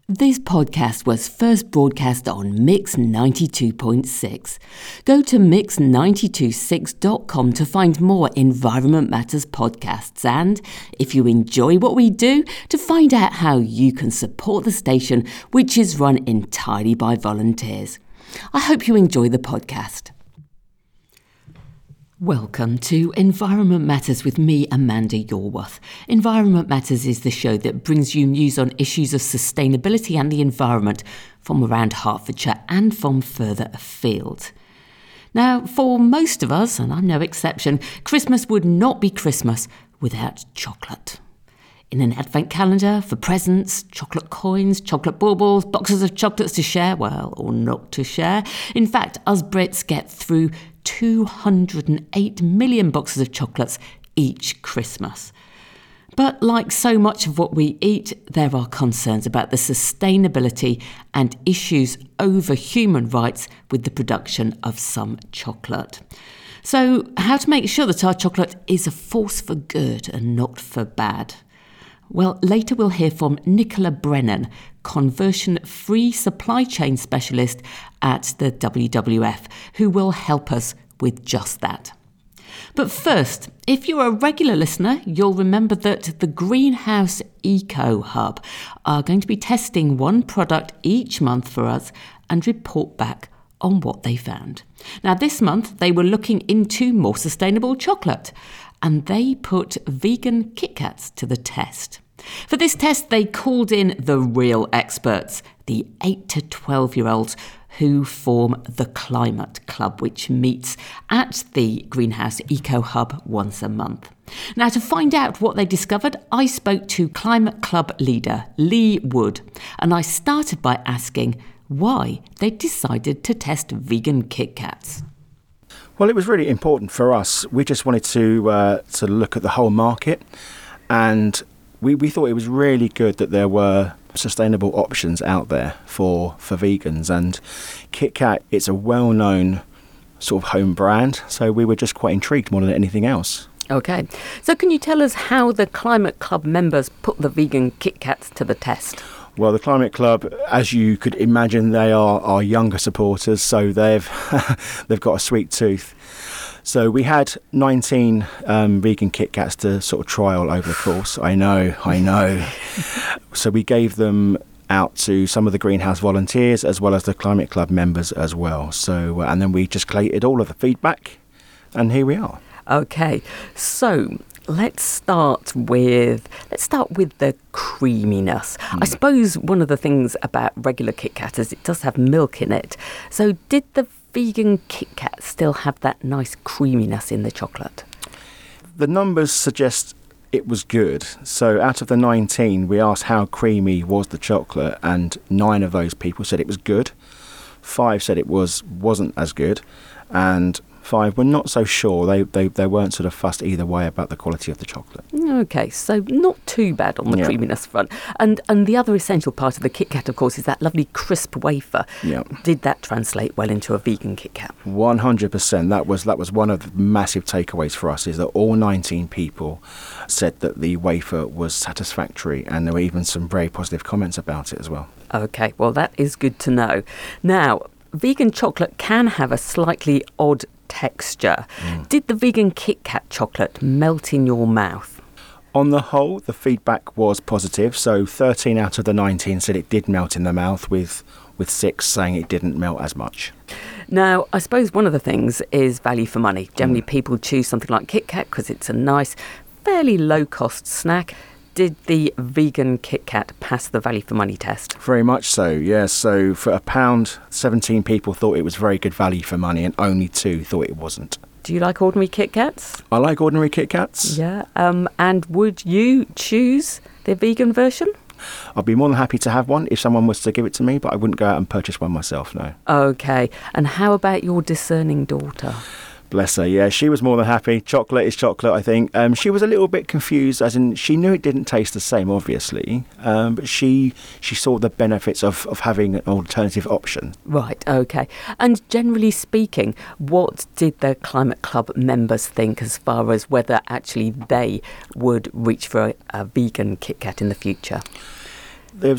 This podcast was first broadcast on Mix 92.6. Go to mix926.com to find more Environment Matters podcasts and, if you enjoy what we do, to find out how you can support the station, which is run entirely by volunteers. I hope you enjoy the podcast. Welcome to Environment Matters with me, Amanda Yorworth. Environment Matters is the show that brings you news on issues of sustainability and the environment from around Hertfordshire and from further afield. Now, for most of us, and I'm no exception, Christmas would not be Christmas without chocolate. In an advent calendar, for presents, chocolate coins, chocolate baubles, boxes of chocolates to share, well, or not to share. In fact, us Brits get through 208 million boxes of chocolates each Christmas. But like so much of what we eat, there are concerns about the sustainability and issues over human rights with the production of some chocolate. So, how to make sure that our chocolate is a force for good and not for bad? Well, later we'll hear from Nicola Brennan, conversion-free supply chain specialist at the WWF, who will help us with just that. But first, if you're a regular listener, you'll remember that the Greenhouse Eco Hub are going to be testing one product each month for us and report back on what they found. Now, this month, they were looking into more sustainable chocolate, and they put vegan Kit Kats to the test. For this test, they called in the real experts, the 8 to 12-year-olds who form the Climate Club, which meets at the Greenhouse Eco Hub once a month. Now, to find out what they discovered, I spoke to Climate Club leader Lee Wood, and I started by asking why they decided to test vegan Kit Kats. Well, it was really important for us. We just wanted to look at the whole market, and we thought it was really good that there were sustainable options out there for vegans. And Kit Kat, it's a well-known sort of home brand, so we were just quite intrigued more than anything else. Okay, so can you tell us how the Climate Club members put the vegan Kit Kats to the test? Well, the Climate Club, as you could imagine, they are our younger supporters, so they've got a sweet tooth. So we had 19 vegan Kit Kats to sort of trial over the course. I know. So we gave them out to some of the Greenhouse volunteers as well as the Climate Club members as well. So and then we just collated all of the feedback, and here we are. Okay, so let's start with the creaminess. I suppose one of the things about regular Kit Kat is it does have milk in it. So did the vegan Kit Kat still have that nice creaminess in the chocolate? The numbers suggest it was good. So out of the 19, we asked how creamy was the chocolate, and 9 of those people said it was good. 5 said it wasn't as good, and 5 were not so sure. They weren't sort of fussed either way about the quality of the chocolate. Okay, so not too bad on the creaminess front. And the other essential part of the Kit Kat, of course, is that lovely crisp wafer. Yeah. Did that translate well into a vegan Kit Kat? 100%. That was one of the massive takeaways for us, is that all 19 people said that the wafer was satisfactory, and there were even some very positive comments about it as well. Okay, well, that is good to know. Now, vegan chocolate can have a slightly odd texture. Did the vegan Kit Kat chocolate melt in your mouth? On the whole, the feedback was positive. So 13 out of the 19 said it did melt in the mouth, with 6 saying it didn't melt as much. Now, I suppose one of the things is value for money. Generally, people choose something like Kit Kat because it's a nice, fairly low-cost snack. Did the vegan Kit Kat pass the value for money test? Very much so, yes. So for £1, 17 people thought it was very good value for money, and only 2 thought it wasn't. Do you like ordinary Kit Kats? I like ordinary Kit Kats. Yeah. And would you choose the vegan version? I'd be more than happy to have one if someone was to give it to me, but I wouldn't go out and purchase one myself, no. Okay. And how about your discerning daughter? Bless her, yeah, she was more than happy. Chocolate is chocolate, I think. She was a little bit confused, as in she knew it didn't taste the same, obviously, but she saw the benefits of having an alternative option. Right, okay. And generally speaking, what did the Climate Club members think as far as whether actually they would reach for a vegan Kit Kat in the future? There was a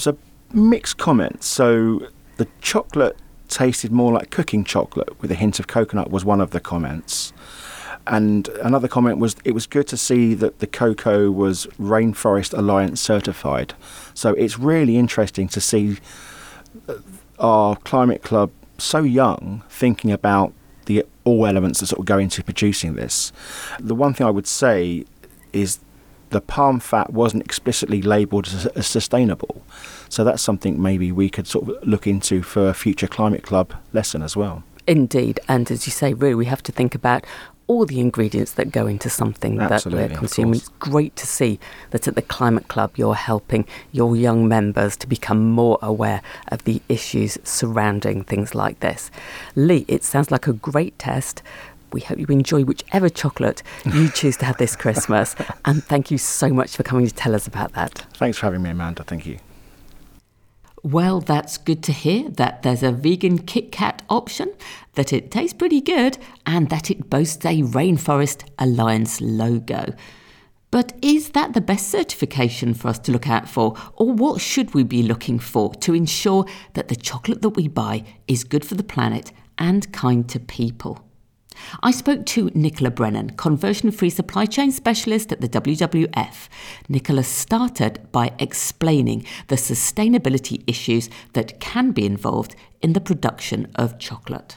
Mixed comments. So the chocolate tasted more like cooking chocolate with a hint of coconut was one of the comments. And another comment was it was good to see that the cocoa was Rainforest Alliance certified. So it's really interesting to see our climate club so young thinking about the all elements that sort of go into producing this. The one thing I would say is the palm fat wasn't explicitly labelled as sustainable. So that's something maybe we could sort of look into for a future climate club lesson as well. Indeed. And as you say, really, we have to think about all the ingredients that go into something Absolutely, that we're consuming. It's great to see that at the Climate Club you're helping your young members to become more aware of the issues surrounding things like this. Lee, it sounds like a great test. We hope you enjoy whichever chocolate you choose to have this Christmas. And thank you so much for coming to tell us about that. Thanks for having me, Amanda. Thank you. Well, that's good to hear that there's a vegan Kit Kat option, that it tastes pretty good, and that it boasts a Rainforest Alliance logo. But is that the best certification for us to look out for? Or what should we be looking for to ensure that the chocolate that we buy is good for the planet and kind to people? I spoke to Nicola Brennan, conversion-free supply chain specialist at the WWF. Nicola started by explaining the sustainability issues that can be involved in the production of chocolate.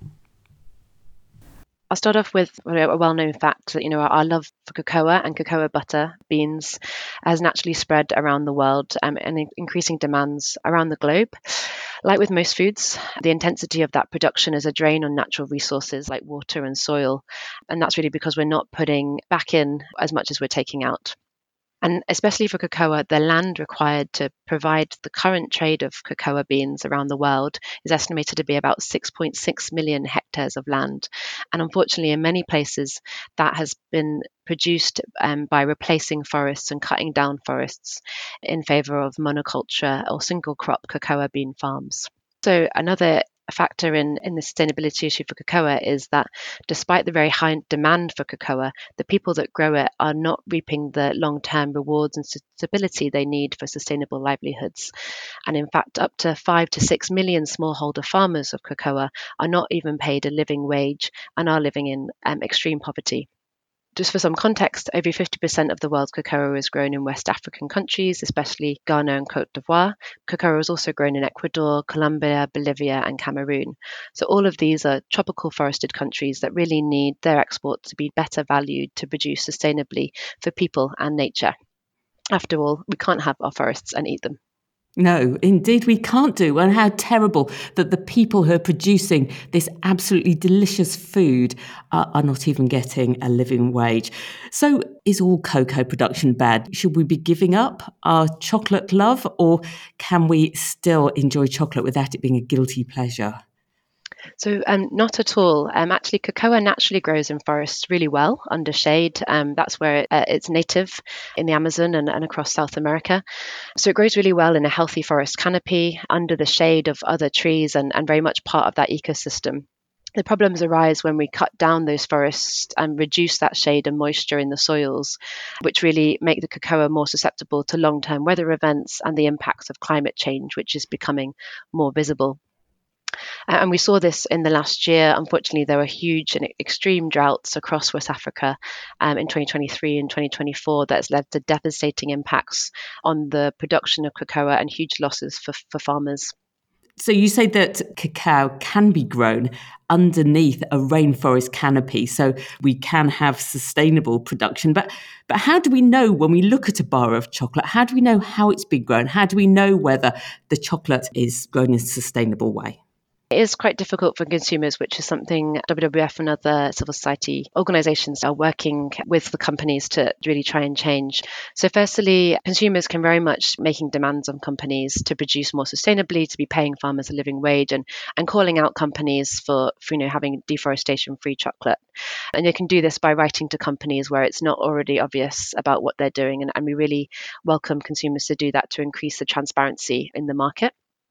I'll start off with a well-known fact that, our love for cocoa and cocoa butter beans has naturally spread around the world and increasing demands around the globe. Like with most foods, the intensity of that production is a drain on natural resources like water and soil. And that's really because we're not putting back in as much as we're taking out. And especially for cocoa, the land required to provide the current trade of cocoa beans around the world is estimated to be about 6.6 million hectares of land. And unfortunately, in many places, that has been produced by replacing forests and cutting down forests in favor of monoculture or single crop cocoa bean farms. So another factor in the sustainability issue for cocoa is that despite the very high demand for cocoa, the people that grow it are not reaping the long-term rewards and stability they need for sustainable livelihoods. And in fact, up to 5 to 6 million smallholder farmers of cocoa are not even paid a living wage and are living in extreme poverty. Just for some context, over 50% of the world's cocoa is grown in West African countries, especially Ghana and Cote d'Ivoire. Cocoa is also grown in Ecuador, Colombia, Bolivia, and Cameroon. So all of these are tropical forested countries that really need their exports to be better valued to produce sustainably for people and nature. After all, we can't have our forests and eat them. No, indeed we can't do. And how terrible that the people who are producing this absolutely delicious food are not even getting a living wage. So is all cocoa production bad? Should we be giving up our chocolate love, or can we still enjoy chocolate without it being a guilty pleasure? So not at all. Actually, cocoa naturally grows in forests really well under shade. That's where it's native in the Amazon and across South America. So it grows really well in a healthy forest canopy under the shade of other trees and very much part of that ecosystem. The problems arise when we cut down those forests and reduce that shade and moisture in the soils, which really make the cocoa more susceptible to long-term weather events and the impacts of climate change, which is becoming more visible. And we saw this in the last year. Unfortunately, there were huge and extreme droughts across West Africa in 2023 and 2024 that's led to devastating impacts on the production of cocoa and huge losses for farmers. So you say that cacao can be grown underneath a rainforest canopy, so we can have sustainable production. But how do we know when we look at a bar of chocolate, how do we know how it's been grown? How do we know whether the chocolate is grown in a sustainable way? It is quite difficult for consumers, which is something WWF and other civil society organisations are working with the companies to really try and change. So firstly, consumers can very much making demands on companies to produce more sustainably, to be paying farmers a living wage and calling out companies for having deforestation-free chocolate. And they can do this by writing to companies where it's not already obvious about what they're doing. And we really welcome consumers to do that to increase the transparency in the market.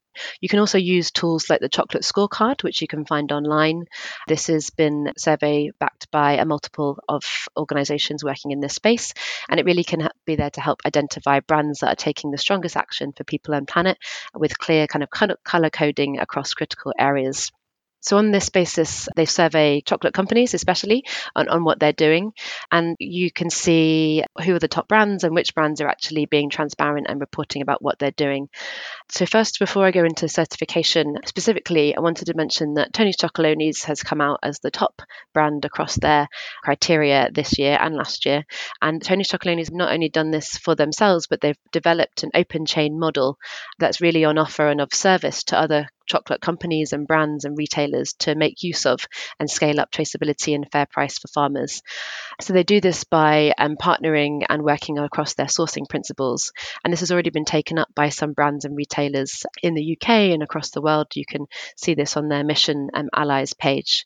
You can also use tools like the chocolate scorecard, which you can find online. This has been survey backed by a multiple of organizations working in this space, and it really can be there to help identify brands that are taking the strongest action for people and planet with clear kind of color coding across critical areas. So on this basis, they survey chocolate companies, especially on what they're doing. And you can see who are the top brands and which brands are actually being transparent and reporting about what they're doing. So first, before I go into certification specifically, I wanted to mention that Tony's Chocolonis has come out as the top brand across their criteria this year and last year. And Tony's Chocolonis have not only done this for themselves, but they've developed an open chain model that's really on offer and of service to other chocolate companies and brands and retailers to make use of and scale up traceability and fair price for farmers. So they do this by partnering and working across their sourcing principles. And this has already been taken up by some brands and retailers in the UK and across the world. You can see this on their Mission Allies page.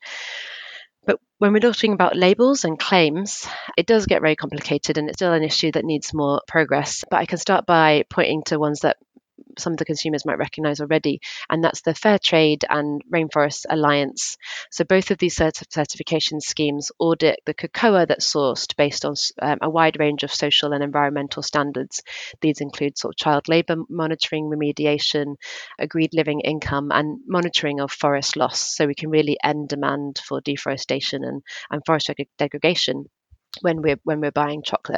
But when we're talking about labels and claims, it does get very complicated and it's still an issue that needs more progress. But I can start by pointing to ones that some of the consumers might recognize already, and that's the Fair Trade and Rainforest Alliance. So both of these certification schemes audit the cocoa that's sourced based on a wide range of social and environmental standards. These include sort of child labour monitoring, remediation, agreed living income, and monitoring of forest loss. So we can really end demand for deforestation and forest degradation when we're buying chocolate.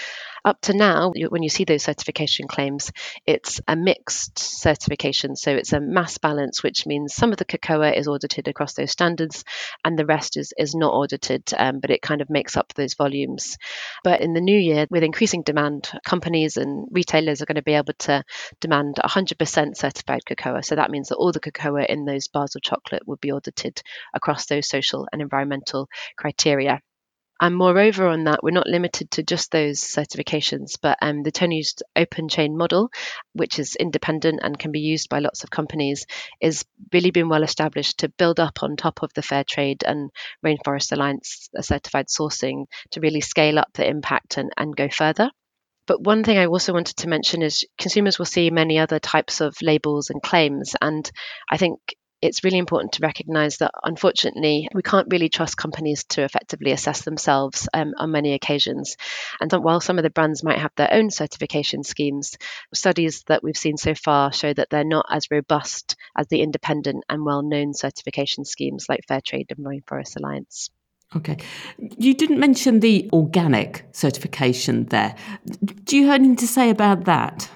Up to now, when you see those certification claims, it's a mixed certification. So it's a mass balance, which means some of the cocoa is audited across those standards and the rest is not audited, but it kind of makes up those volumes. But in the new year, with increasing demand, companies and retailers are going to be able to demand 100% certified cocoa. So that means that all the cocoa in those bars of chocolate will be audited across those social and environmental criteria. And moreover on that, we're not limited to just those certifications, but the Tony's open chain model, which is independent and can be used by lots of companies, is really been well established to build up on top of the Fair Trade and Rainforest Alliance certified sourcing to really scale up the impact and go further. But one thing I also wanted to mention is consumers will see many other types of labels and claims. And I think it's really important to recognize that, unfortunately, we can't really trust companies to effectively assess themselves on many occasions. And while some of the brands might have their own certification schemes, studies that we've seen so far show that they're not as robust as the independent and well-known certification schemes like Fairtrade and Rainforest Alliance. Okay. You didn't mention the organic certification there. Do you have anything to say about that?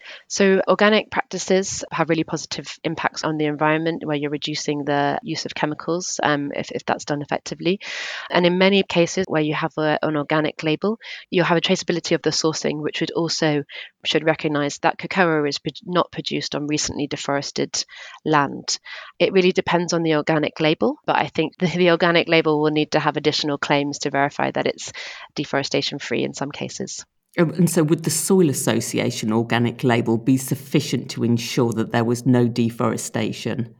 So organic practices have really positive impacts on the environment where you're reducing the use of chemicals if that's done effectively. And in many cases where you have an organic label, you'll have a traceability of the sourcing, which should recognise that cocoa is not produced on recently deforested land. It really depends on the organic label, but I think the organic label will need to have additional claims to verify that it's deforestation free in some cases. And so would the Soil Association organic label be sufficient to ensure that there was no deforestation?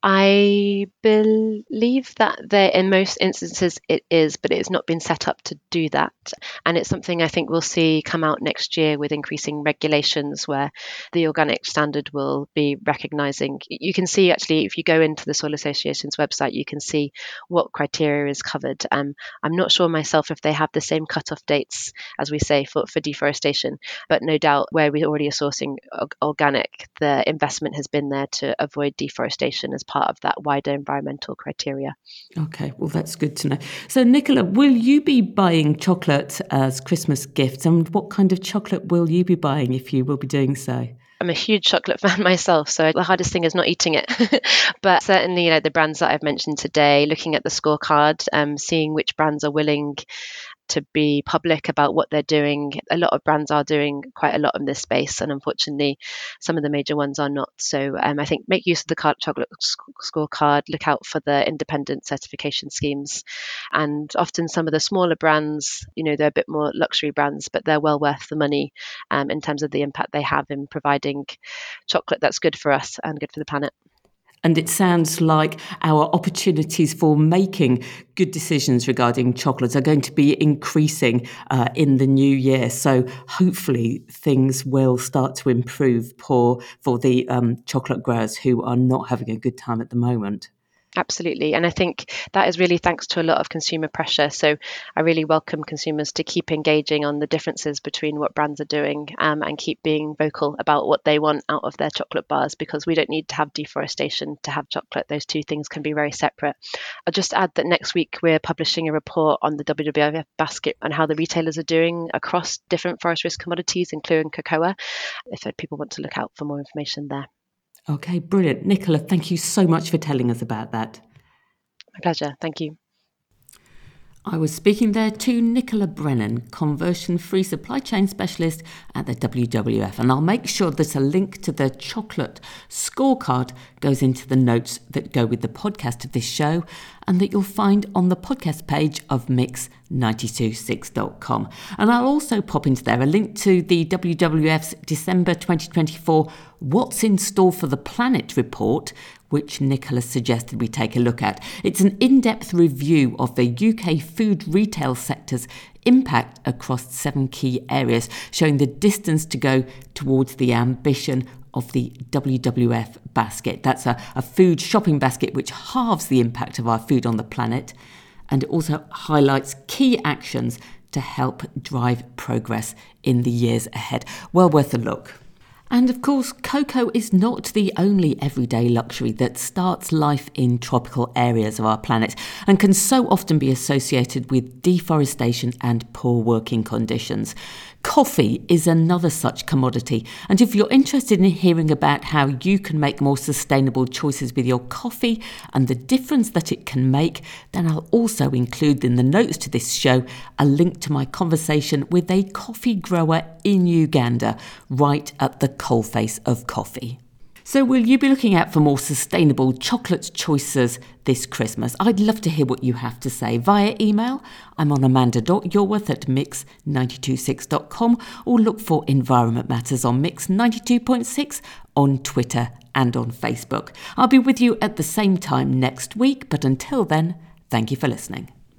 I believe that in most instances it is, but it's not been set up to do that. And it's something I think we'll see come out next year with increasing regulations where the organic standard will be recognising. You can see actually, if you go into the Soil Association's website, you can see what criteria is covered. I'm not sure myself if they have the same cut-off dates, as we say, for deforestation, but no doubt where we already are sourcing organic, the investment has been there to avoid deforestation as part of that wider environmental criteria. Okay, well, that's good to know. So, Nicola, will you be buying chocolate as Christmas gifts? And what kind of chocolate will you be buying if you will be doing so? I'm a huge chocolate fan myself, so the hardest thing is not eating it. But certainly, the brands that I've mentioned today, looking at the scorecard, seeing which brands are willing to be public about what they're doing. A lot of brands are doing quite a lot in this space, and unfortunately, some of the major ones are not. So I think make use of the chocolate scorecard, look out for the independent certification schemes. And often some of the smaller brands, they're a bit more luxury brands, but they're well worth the money in terms of the impact they have in providing chocolate that's good for us and good for the planet. And it sounds like our opportunities for making good decisions regarding chocolates are going to be increasing in the new year. So hopefully things will start to improve for the chocolate growers who are not having a good time at the moment. Absolutely. And I think that is really thanks to a lot of consumer pressure. So I really welcome consumers to keep engaging on the differences between what brands are doing and keep being vocal about what they want out of their chocolate bars, because we don't need to have deforestation to have chocolate. Those two things can be very separate. I'll just add that next week we're publishing a report on the WWF basket and how the retailers are doing across different forest risk commodities, including cocoa, if people want to look out for more information there. Okay, brilliant. Nicola, thank you so much for telling us about that. My pleasure. Thank you. I was speaking there to Nicola Brennan, conversion-free supply chain specialist at the WWF, and I'll make sure that a link to the chocolate scorecard goes into the notes that go with the podcast of this show, and that you'll find on the podcast page of mix926.com. And I'll also pop into there a link to the WWF's December 2024 What's in Store for the Planet report, which Nicola suggested we take a look at. It's an in-depth review of the UK food retail sector's impact across 7 key areas, showing the distance to go towards the ambition of the WWF basket. That's a food shopping basket which halves the impact of our food on the planet, and it also highlights key actions to help drive progress in the years ahead. Well worth a look. And of course, cocoa is not the only everyday luxury that starts life in tropical areas of our planet and can so often be associated with deforestation and poor working conditions. Coffee is another such commodity, and if you're interested in hearing about how you can make more sustainable choices with your coffee and the difference that it can make, then I'll also include in the notes to this show a link to my conversation with a coffee grower in Uganda, right at the coalface of coffee. So will you be looking out for more sustainable chocolate choices this Christmas? I'd love to hear what you have to say via email. I'm on amanda.yourworth@mix926.com, or look for Environment Matters on Mix 92.6 on Twitter and on Facebook. I'll be with you at the same time next week, but until then, thank you for listening.